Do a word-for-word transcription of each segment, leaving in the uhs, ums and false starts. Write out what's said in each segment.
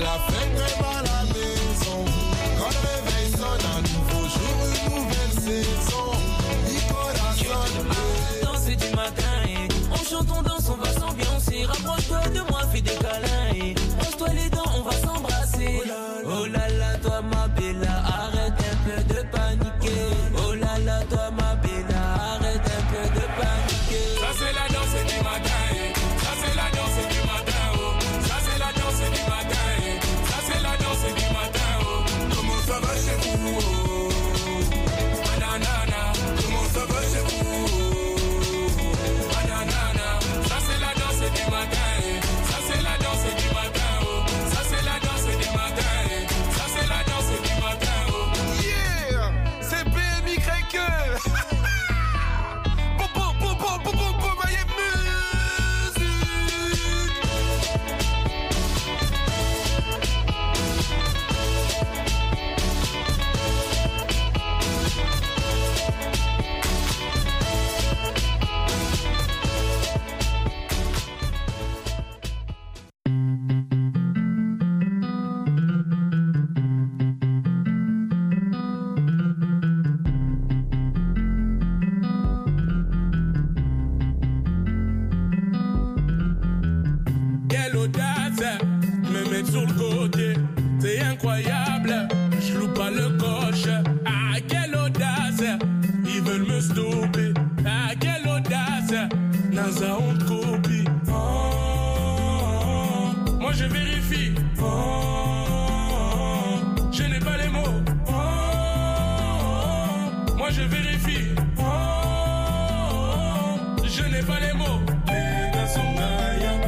la fête crève à la maison. Quand le réveil sonne, un nouveau jour, une nouvelle saison. Nicolas sonne. Danser du matin, et on chante, on danse, on va s'ambiancer. Rapproche-toi de moi, fais des câlins, et brosse-toi les dents, on va s'embrasser. Oh là là, toi ma bella, arrête un peu de paniquer. Oh là là, toi ma bella, arrête un peu de paniquer. Ça c'est la danse du matin, eh. Ça c'est la danse du matin, oh. Ça c'est la danse du matin, eh. Ça c'est la danse du matin, oh. Comment ça va chez vous, oh. Ananana, comment ça va chez vous, oh. Ananana, ça c'est la danse du matin, eh. Ça c'est la danse du matin, oh. Ça c'est la danse du matin, eh. Ça c'est la danse du matin, oh. Yeah, c'est B M Y. Popo, popo, popo, popo, my music. Quelle audace, me mettre sur le côté, c'est incroyable, je loupe pas le coche. Ah, quelle audace, ils veulent me stopper. Ah, quelle audace, Naza on te copie. Oh, moi je vérifie. Oh, je n'ai pas les mots. Oh, moi je vérifie. Oh, je n'ai pas les mots. Les gars sont gaillants.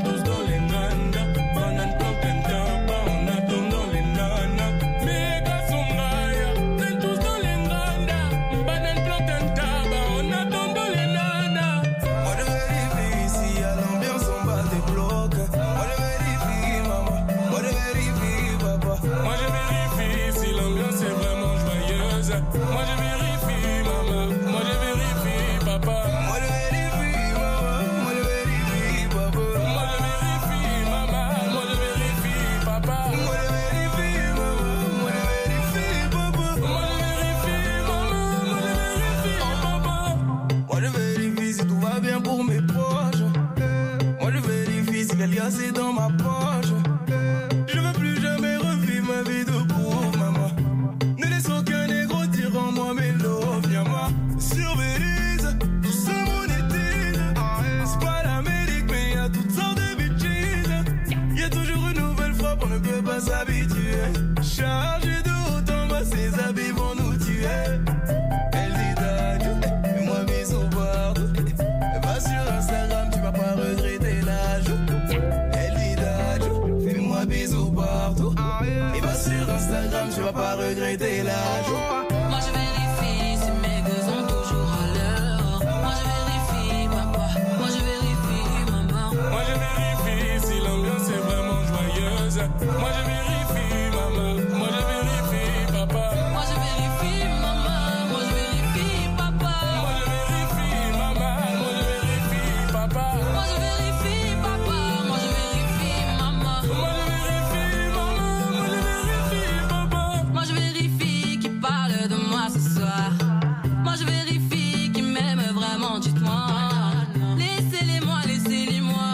Moi je vérifie, maman, moi je vérifie, papa. Moi je vérifie, maman, moi je vérifie, papa. Moi je vérifie, maman, moi je vérifie, papa. Moi je vérifie, maman, moi je vérifie, papa. Moi je vérifie, maman, moi je vérifie, papa. Moi je vérifie si tout va bien pour mes proches. Moi je vérifie si quelqu'un c'est dans ma poche. Je veux plus jamais revivre ma vie de pauvre, maman. Ne laisse aucun négro dire en moi mes love, viens moi. Surveillise, tout ça monétise. C'est pas l'Amérique mais y'a toutes sortes de bitches. Y'a toujours une nouvelle frappe, on ne peut pas s'habituer. Chargé de haut en bas, ses habits vont nous tuer. Elle dit d'ailleurs, fais-moi bisous partout. Va sur Instagram, tu vas pas regretter l'âge. Elle dit d'ailleurs, fais-moi bisous partout. Et va sur Instagram, tu vas pas regretter l'âge. Moi je vérifie si mes gosses sont toujours à l'heure. Moi je vérifie papa, moi je vérifie maman. Moi je vérifie si l'ambiance est vraiment joyeuse. Moi je vérifie maman, moi je vérifie papa. Moi je vérifie maman, moi je vérifie papa. Moi je vérifie maman, moi je vérifie papa. Moi je vérifie papa, moi je vérifie maman. Moi je vérifie maman, moi je vérifie papa. Moi je vérifie qui parle de moi ce soir. Moi je vérifie qui m'aime vraiment, dites-moi. Laissez-les-moi, laissez-les-moi.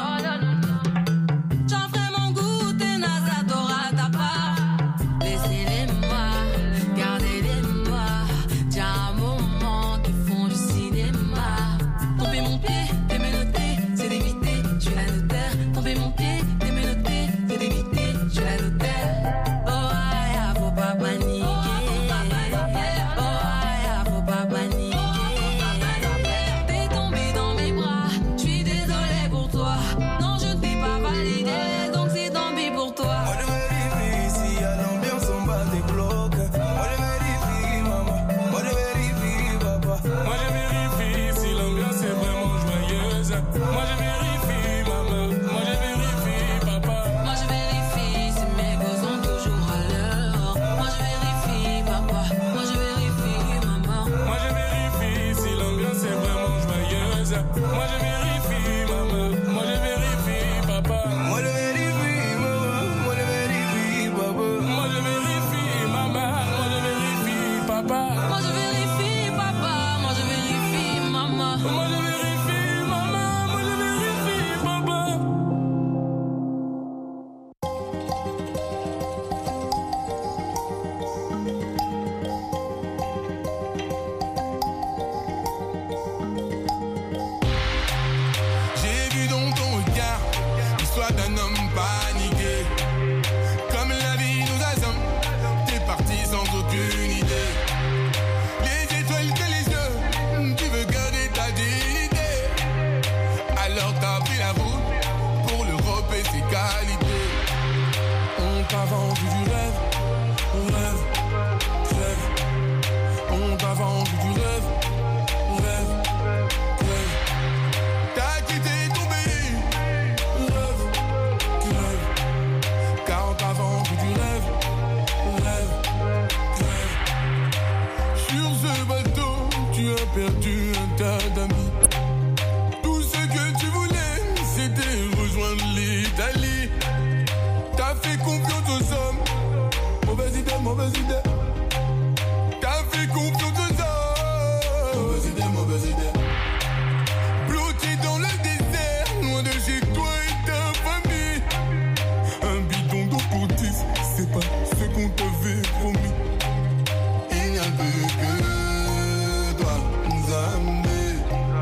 J'en ferai mon goûter, Naza t'aura ta part. Laissez-les-moi, gardez-les-moi. Tiens un moment qui font du cinéma. Tomber mon pied, t'es menotté, c'est d'éviter, je suis la notaire. Tomber mon pied, t'es menotté, c'est d'éviter, je suis la notaire. Oh aïe, faut pas paniquer. Oh aïe, faut pas paniquer. T'es tombé dans mes bras, je suis désolée pour toi. Non, je ne t'ai pas validé, donc c'est tant pis pour toi. Moi je vérifie si y'a l'ambiance en bas des blocs. Moi je vérifie maman, moi je vérifie papa. Moi je vérifie si l'ambiance est vraiment joyeuse. Moi je vérifie maman, moi je vérifie papa. Moi je vérifie si mes gosses sont toujours à l'heure. Moi je vérifie papa, moi je vérifie maman. Moi je vérifie si l'ambiance est vraiment joyeuse. Moi je vérifie maman, moi je vérifie papa. Moi je vérifie maman, moi je vérifie qu'on t'avait promis. Il n'y a plus que toi, Nzambe.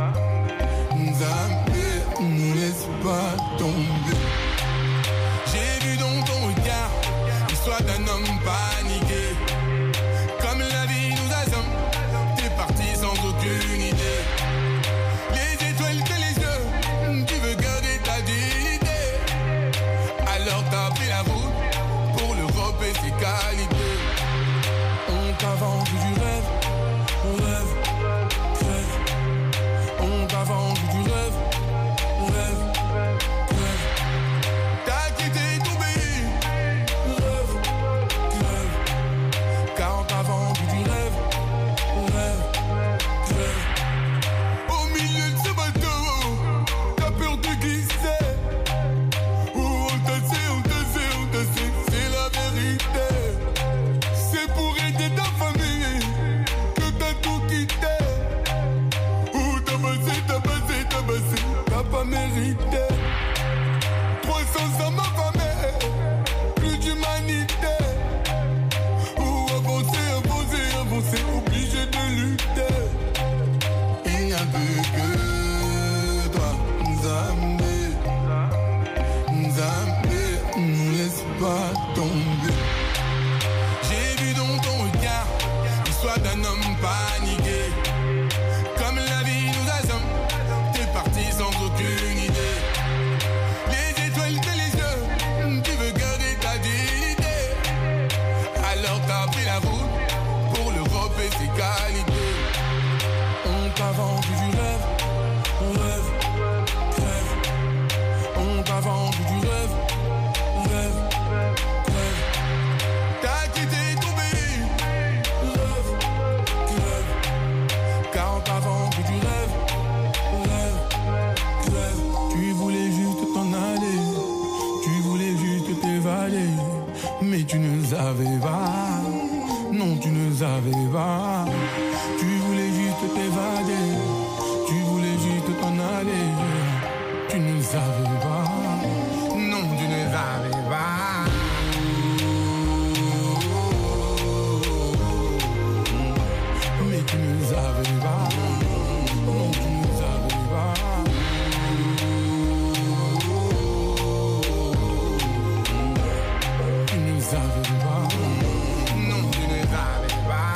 Nzambe, ne laisse pas tomber. J'ai vu dans ton regard l'histoire d'un homme paniqué. Comme la vie nous assomme, t'es parti sans aucune idée. Les étoiles de les yeux, tu veux garder ta dignité. Alors t'as pris la route pour l'Europe et ses qualités. On t'a vendu du rêve, rêve, rêve. On t'a vendu du rêve, rêve, rêve. T'as quitté ton pays, rêve, rêve. Car on t'a vendu du rêve, rêve, rêve. Au milieu de ce bateau, t'as peur de glisser. Où on t'a sait, on t'a sait, on t'a sait, c'est la vérité. C'est pour aider ta famille que t'as tout quitté. Où t'as passé, t'as passé, t'as passé, t'as pas mérité. trois cents ans m'affamé, plus d'humanité. Où avancer, avancer, avancer, obligé de lutter. Il n'y a plus que toi, Nzambe. Nzambe, ne laisse pas tomber. J'ai vu dans ton regard l'histoire d'un homme paniqué. Comme la vie nous assomme, t'es parti sans aucune idée. Les étoiles de les yeux, tu veux garder ta dignité. Alors t'as pris la route pour l'Europe et ses qualités. On t'a vendu du rêve, rêve, rêve. On t'a vendu du rêve, rêve, rêve. T'as quitté ton pays, rêve, rêve. Car on t'a vendu du rêve, rêve, rêve. Tu voulais juste t'en aller, tu voulais juste t'évader. Mais tu ne savais pas, non tu ne savais pas. Tu voulais juste t'évader, tu voulais juste t'en aller. Tu ne savais pas, non tu ne savais pas. Mais tu ne savais pas, non tu ne savais pas. Tu ne savais pas, non tu ne savais pas.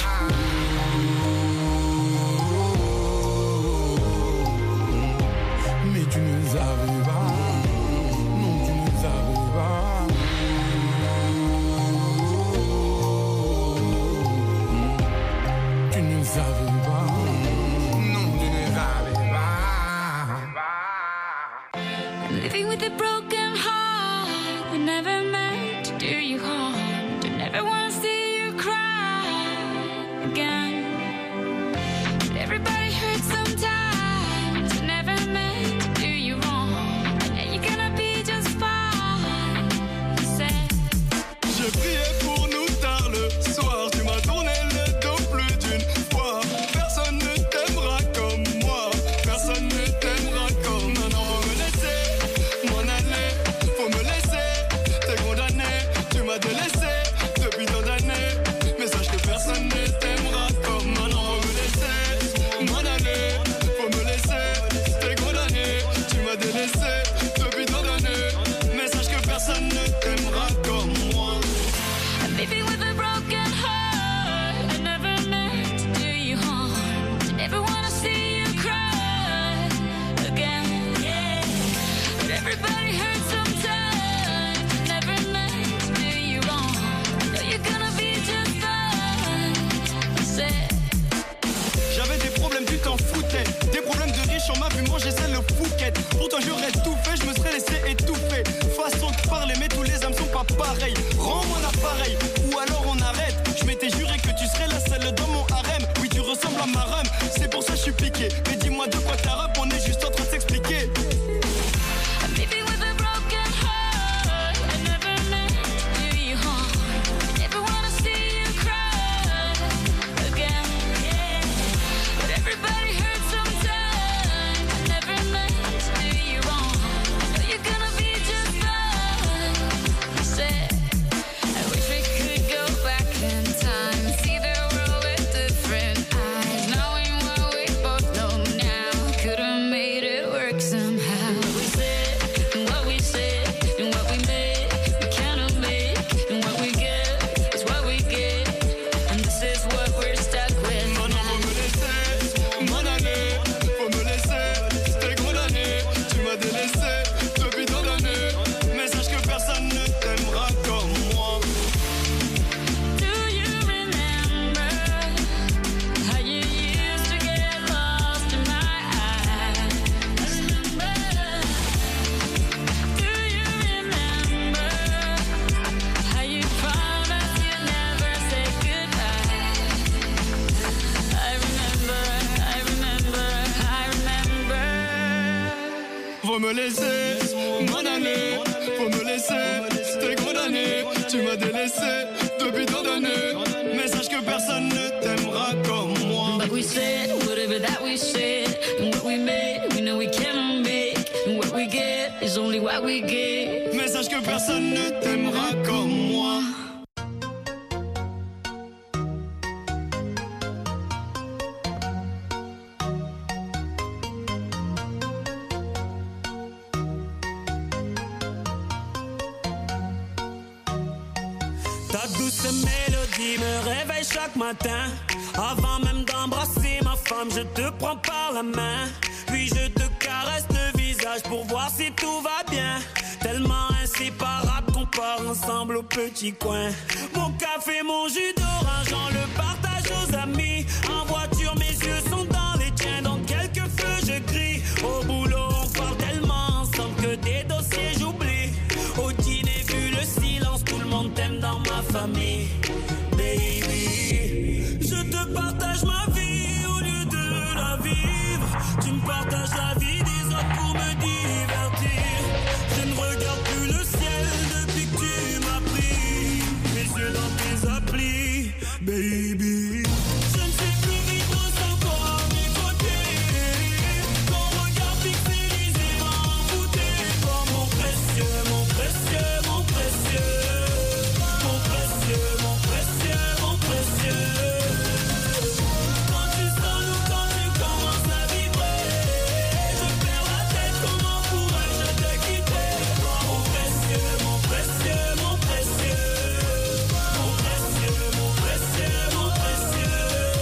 Mais tu ne savais pas, non tu ne savais pas. Tu ne savais pas, non tu ne savais pas. Living with a broken heart, we never meant to do you harm. Don't ever wanna see you cry again. But everybody hurts sometimes, we never meant to do you wrong. And you're gonna be just fine. You said. Je priais pour nous tard le soir, tu m'as tourné le dos plus d'une fois. faut me laisser condamner, faut me laisser, t'es condamné, tu m'as délaissé depuis tant d'années, mais sache que personne ne t'aimera comme moi. But we said whatever that we said, and what we made, we know we can make, and what we get is only what we get. Mais sache que personne ne t'aimera comme moi. Ta douce mélodie me réveille chaque matin. Avant même d'embrasser ma femme, je te prends par la main. Puis je te caresse le visage pour voir si tout va bien. Tellement inséparable qu'on part ensemble au petit coin. Mon café, mon jus d'orange, on le partage aux amis. En voiture, mes yeux sont dans les tiens. Dans quelques feux, je crie. Au boulot, on parle tellement ensemble que des dossiers j'oublie. Au dîner, vu le silence, tout le monde t'aime dans ma famille. Baby, je te partage ma vie au lieu de la vivre. Tu me partages la vie des autres pour me divertir. Je ne regarde plus le ciel depuis que tu m'as pris. Mes yeux dans tes applis, baby. Je ne sais plus vivre sans toi à mes côtés. Ton regard pixelisé m'a envoûté. Oh mon précieux, mon précieux, mon précieux. Mon précieux, mon précieux, mon précieux. Quand tu sens ou quand tu commences à vibrer, je perds la tête, comment pourrais-je te quitter? Mon précieux, mon précieux, mon précieux. Mon précieux, mon précieux, mon précieux.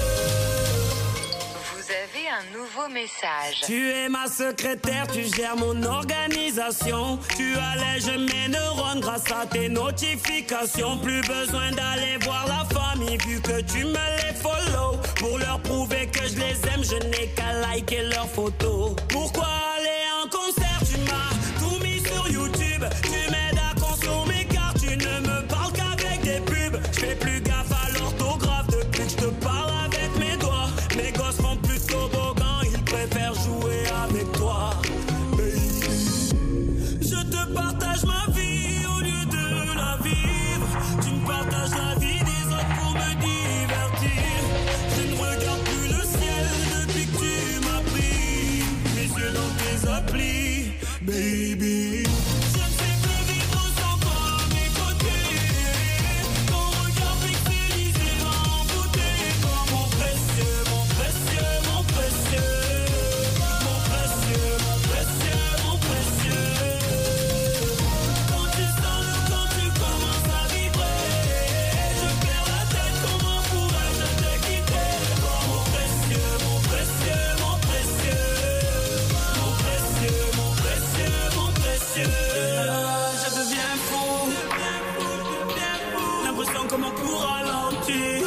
Vous avez un nouveau message. Tu es ma secrétaire, tu gères mon organisation. Tu allèges mes neurones grâce à tes notifications. Plus besoin d'aller voir la famille vu que tu me les follow. Pour leur prouver que je les aime, je n'ai qu'à liker leurs photos. Pourquoi aller en concert? Tu m'as tout mis sur YouTube. Tu m'aides à consommer car tu ne me parles qu'avec des pubs. Je fais plus gaffe à l'orthographe depuis que je te parle avec mes doigts. Mes gosses font plus de toboggan, ils préfèrent jouer avec toi. Baby, je te partage ma vie au lieu de la vivre. Tu me partages la vie des autres pour me divertir. Je ne regarde plus le ciel depuis que tu m'as pris. Mes yeux dans tes applis, baby. Je ne sais plus vivre sans toi à mes côtés. Ton regard pixelisé m'a envoûté. Oh mon précieux, mon précieux, mon précieux. Mon précieux, mon précieux, mon précieux. Quand tu sens ou quand tu commences à vibrer, je perds la tête, comment pourrais-je te quitter? Oh mon précieux, mon précieux, mon précieux. Mon précieux, mon précieux, mon précieux. Je deviens fou, l'impression que mon cours ralentit.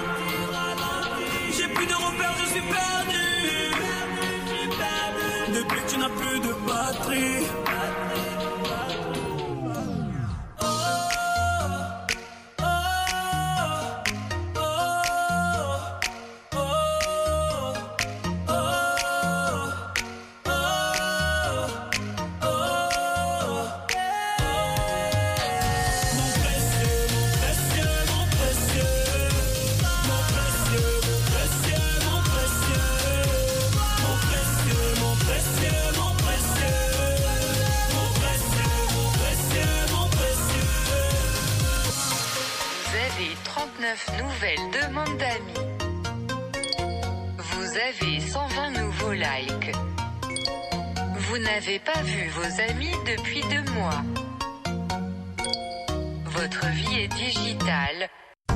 J'ai plus de repères, je suis perdu. Depuis que tu n'as plus de batterie. Oh, oh, oh, oh, oh, oh. Mon précieux, mon précieux, mon précieux. Mon précieux, mon précieux, mon précieux. Mon précieux, mon précieux, mon précieux. Mon précieux, mon précieux, mon précieux. Vous avez trente-neuf nouvelles demandes d'amis. Vous avez cent vingt nouveaux likes. Vous n'avez pas vu vos amis depuis deux mois. Votre vie est digitale.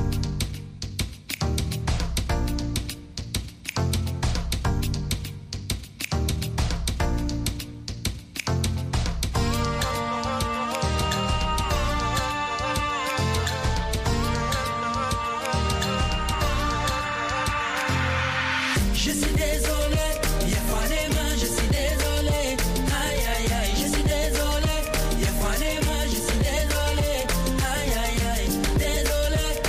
Je suis désolé, y'a pas les mains, je suis désolé. Aïe aïe aïe, je suis désolé. Y'a pas les mains, je suis désolé. Aïe aïe aïe, désolé.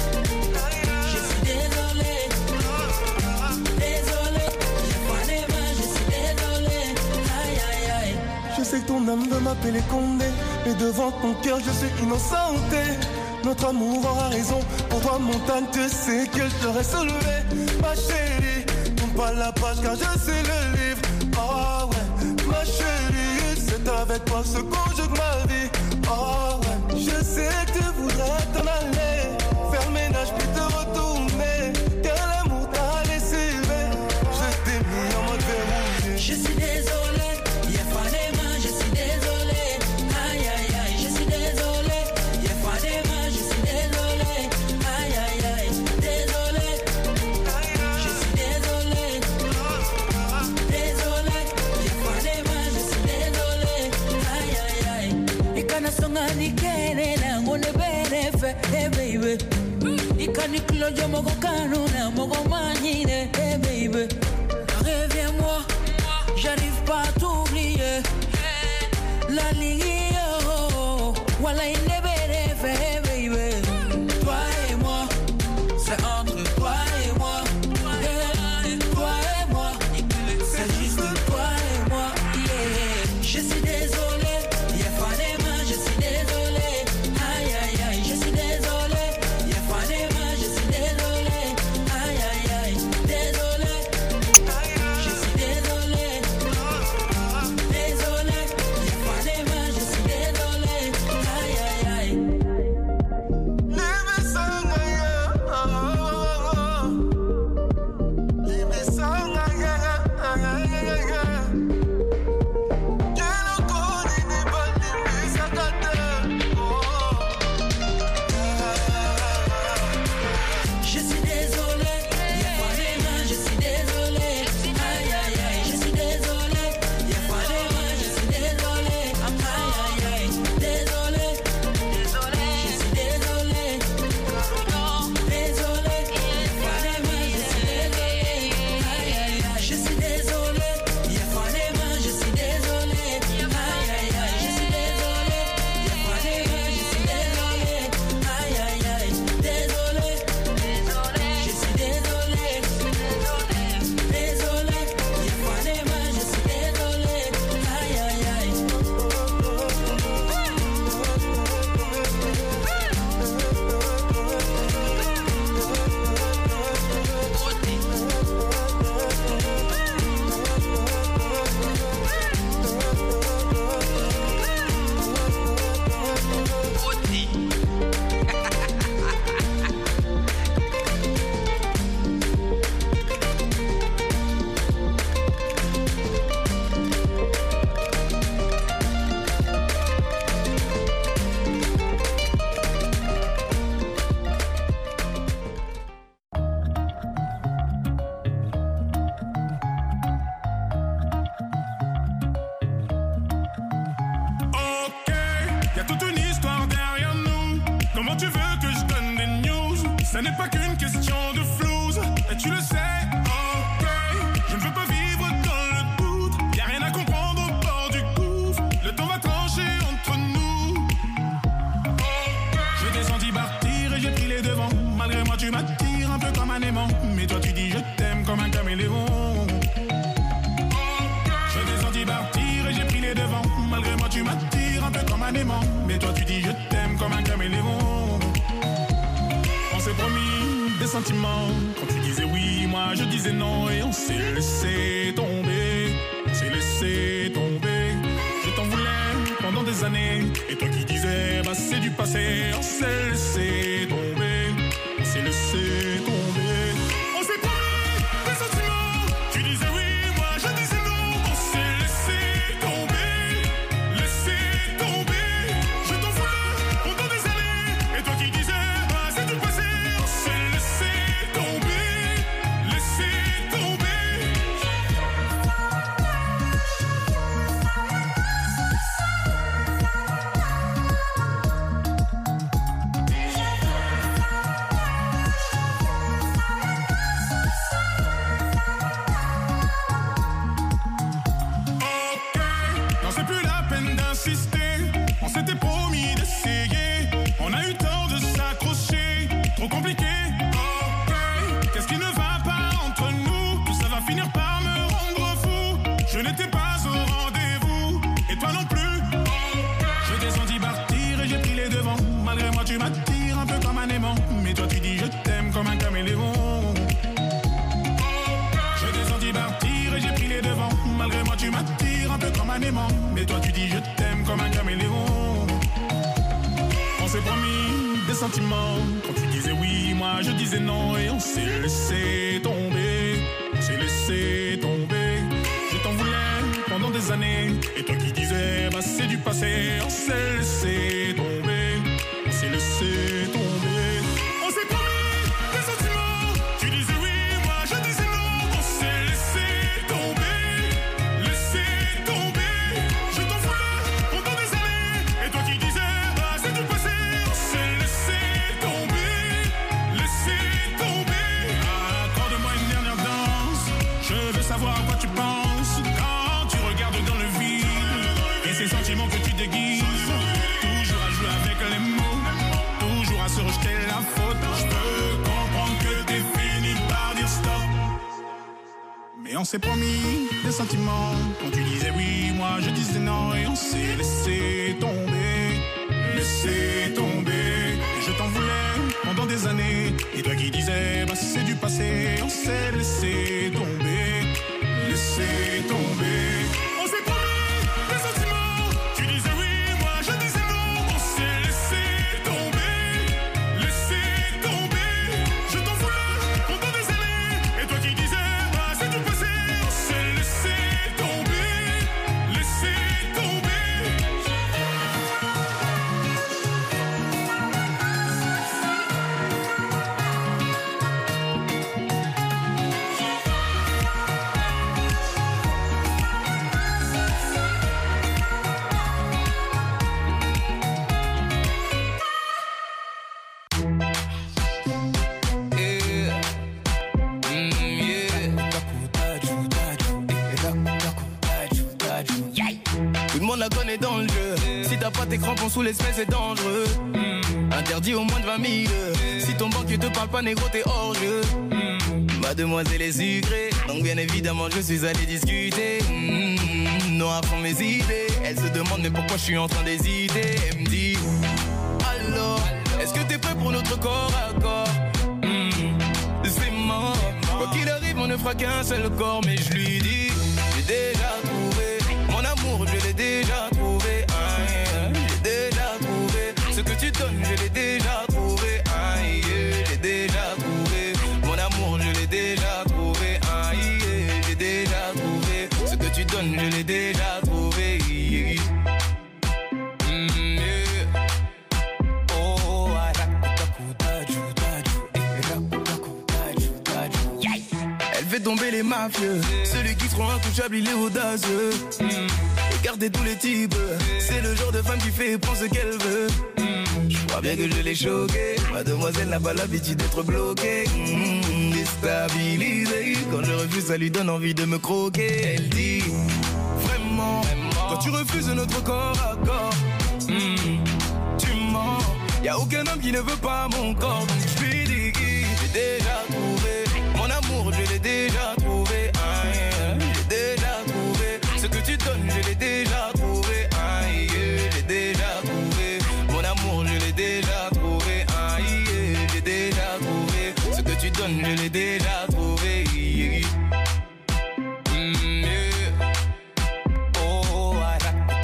Ton âme veut m'appeler Condé, mais devant ton cœur je suis innocenté. Notre amour aura raison, pour toi montagne tu sais que je t'aurais soulevé. Ma chérie, tourne pas la page car je suis le livre. Ah ouais, ma chérie, c'est avec toi ce conjugue ma vie. Ah ouais, je sais que tu voudrais t'en aller, faire ménage puis te retourner, car l'amour t'a laissé lever. Je t'ai mis en mode verrouillé. Je suis désolé, y'a pas des mains, je suis désolé. Aïe aïe aïe, je suis désolé, y'a pas des mains, je suis désolé. Aïe aïe aïe, désolé. Je suis désolé. Désolé, y'a pas des mains, je suis désolé. Aïe aïe aïe. Ikana songa ni kene na ngone bene fe, hey baby. Ikani kilo yo mogo kanu na mogo manine, hey baby. Reviens-moi, j'arrive pas à t'oublier. La ligue, oh, voilà une belle fait, baby. Toi et moi, c'est entre toi et moi. Yeah. Toi et moi, c'est juste toi et moi. Yeah. Je suis désolé, y'a pas des mains, je suis désolé. Aïe aïe aïe, je suis désolé. Y'a pas des mains, je suis désolé. Aïe aïe aïe, désolé. Je suis désolé. Désolé, y'a pas des mains, je suis désolé. Aïe aïe aïe. Je suis désolé, y'a pas des mains, je suis désolé. Aïe aïe aïe, je suis désolé. Y'a pas des mains, je suis désolé. Aïe aïe aïe, désolé. Désolé, je suis désolé. Désolé, y'a pas des mains, je suis désolé. Aïe aïe aïe, je suis désolé. Y'a pas des mains, je suis désolé. Aïe aïe aïe, je suis désolé. Y'a pas des mains, je suis désolé. Aïe aïe aïe, désolé. Désolé, je suis désolé. Désolé, y'a pas des mains, je suis désolé. Aïe aïe aïe. Ok, y'a toute une histoire derrière nous. Comment tu veux que je donne des news? Ça n'est pas qu'une question de flouze, et tu le sais. Ok, je ne veux pas vivre dans le doute. Y'a rien à comprendre au bord du gouffre. Le temps va trancher entre nous. Ok, je t'ai senti partir et j'ai pris les devants. Malgré moi tu m'attires un peu comme un aimant, mais toi tu dis je t'aime comme un caméléon. Je t'ai senti partir et j'ai pris les devants. Malgré moi tu m'attires un peu comme un aimant, mais toi tu dis je t'aime comme un caméléon. On s'est promis des sentiments, quand tu disais oui, moi je disais non, et on s'est laissé tomber. On s'est laissé tomber. Je t'en voulais pendant des années, et toi qui disais bah c'est du passé. On s'est laissé tomber. On s'est laissé tomber. On s'est promis des sentiments, tu disais oui, moi je disais non. On s'est laissé tomber, laissé tomber. Je t'en voulais pendant des années, et toi qui disais bah c'est du passé. On s'est laissé tomber, laissé tomber. sentiments. Quand tu disais oui, moi je disais non. Et on s'est laissé tomber, on s'est laissé tomber. Je t'en voulais pendant des années. Et toi qui disais, bah c'est du passé. On s'est laissé tomber, on s'est laissé tomber. On s'est promis des sentiments. Tu disais oui, moi je disais non. On s'est laissé tomber, laissé tomber. Je t'en voulais pendant des années. Et toi qui disais, bah c'est du passé. On s'est laissé tomber, laissé tomber. Accorde-moi une dernière danse. Je veux savoir à quoi tu penses quand tu regardes dans le vide. Et ces sentiments que tu déguises. Toujours à jouer avec les mots, toujours à se rejeter la faute. Je peux comprendre que t'es fini par dire stop. Mais on s'est promis des sentiments. Quand tu disais oui, moi je disais non. Et on s'est laissé tomber, laissé tomber. Et je t'en voulais pendant des années. Et toi qui disais, bah c'est du passé. On s'est laissé tomber, laissé tomber. On s'est promis des sentiments. Tu disais oui, moi je disais non. On s'est laissé tomber, laissé tomber. Je t'en voulais pendant des années. Et toi qui disais, bah c'est du passé. On s'est laissé tomber, laissé tomber. Tout le monde la connaît dans le jeu. Si t'as pas tes crampons sous l'espèce, c'est dangereux. Mm. Interdit au moins de vingt mille. Si ton banquier te parle pas, négro, t'es hors jeu. Mm. Mademoiselle est sucrée, donc bien évidemment, je suis allé discuter. Mm. Non, à fond mes idées. Elle se demande, mais pourquoi je suis en train d'hésiter. Elle me dit, alors, est-ce que t'es prêt pour notre corps à corps? Mm. C'est mort. Quoi qu'il arrive, on ne fera qu'un seul corps. Mais je lui dis, j'ai déjà trouvé. Mon amour, je l'ai déjà trouvé, ah, yeah. J'ai déjà trouvé. Ce que tu donnes, je l'ai déjà trouvé, ah, yeah. J'ai déjà trouvé. Mon amour, je l'ai déjà trouvé, ah, yeah. J'ai déjà trouvé. Ce que tu donnes, je l'ai déjà trouvé, yeah. Mm, yeah. Oh, ah, elle fait tomber les mafieux. Celui qui seront intouchables, il est audacieux. Mm. Regardez tous les types. C'est le genre de femme qui fait et prend ce qu'elle veut. Mm. Je crois bien que je l'ai choquée. Mademoiselle n'a pas l'habitude d'être bloquée. Mm. Déstabilisée. Quand je refuse, ça lui donne envie de me croquer. Elle dit, vraiment, vraiment. Quand tu refuses notre corps à corps, mm. tu mens. Y'a aucun homme qui ne veut pas mon corps. Donc je lui dis, j'ai déjà trouvé. Mon amour, je l'ai déjà trouvé, ah, yeah. J'ai déjà trouvé. Ce que tu donnes, je l'ai déjà trouvé, ah, yeah. J'ai déjà trouvé. Mon amour, je l'ai déjà trouvé, ah, yeah. J'ai déjà trouvé. Ce que tu donnes, je l'ai déjà trouvé, yeah. Mm, yeah. Oh, ah,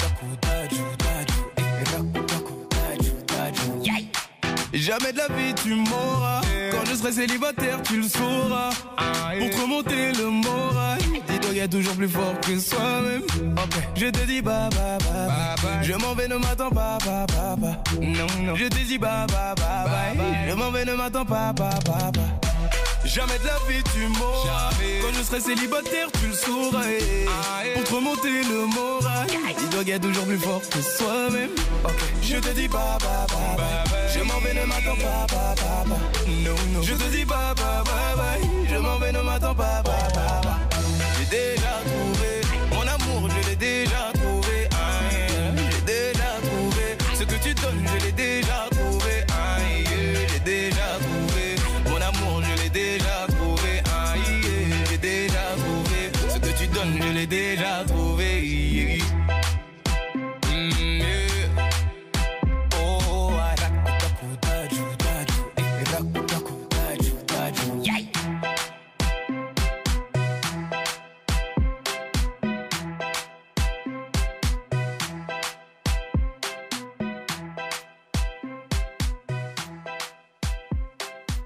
jamais de la vie tu m'auras. Quand je serai célibataire tu le sauras. Pour te remonter le moral, dis-toi qu'il y a toujours plus fort que soi-même. Okay. Je te dis bye bye bye, bye, bye. Je m'en vais, ne m'attends pas, pas, pas, pas. Non, non. Je te dis bye bye bye, bye, bye. Je m'en vais, ne m'attends pas, pas, pas, pas. Jamais de la vie tu m'auras. Quand je serai célibataire tu le sauras. Ah, yeah. Pour te remonter le moral, dis-toi qu'il y a toujours plus fort que soi-même. Okay. Je te dis bye bye bye, bye, bye. Je m'en vais, ne m'attends pas, pas, pas, pas.